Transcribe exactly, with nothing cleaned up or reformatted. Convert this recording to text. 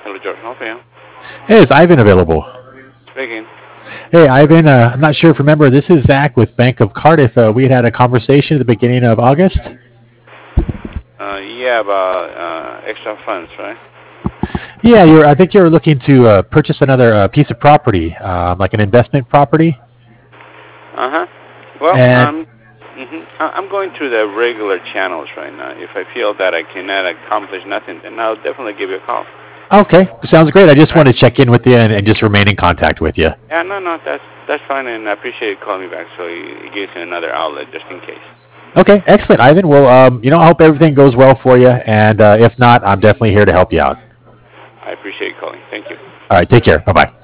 Hello, George. How are you? Hey, is Ivan available? Speaking. Hey, Ivan, uh, I'm not sure if you remember, this is Zach with Bank of Cardiff. Uh, we had had a conversation at the beginning of August. Uh, yeah, about uh, extra funds, right? Yeah, you're, I think you're looking to uh, purchase another uh, piece of property, um, like an investment property. Uh huh. Well, And um, hmm I'm going through the regular channels right now. If I feel that I cannot accomplish nothing, then I'll definitely give you a call. okay, sounds great. I just All right? want to check in with you and, and just remain in contact with you. Yeah, no, no, that's that's fine, and I appreciate you calling me back. So it it gives me another outlet just in case. Okay, excellent, Ivan. Well, um, you know, I hope everything goes well for you. And uh, if not, I'm definitely here to help you out. I appreciate you calling. Thank you. All right, take care. Bye bye.